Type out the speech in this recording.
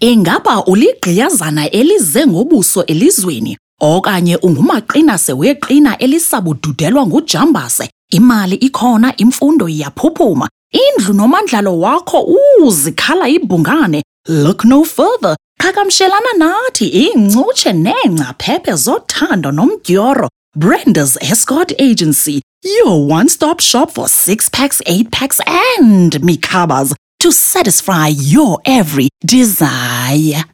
Ingaba uligqiyazana elize ngobuso elizweni, okanye ungumaqinase weqina elisabududelwa ngujambase? Imali ikhona, imfundo iyaphuphuma, indlu nomandlalo wakho uzikhala ibhungane. Look no further. Qhagamshelana nathi ingcutshe neengcaphephe zothando nomdyoro. Brenda's Escort Agency, your one-stop shop for 6-packs, 8-packs and mikabas to satisfy your every desire.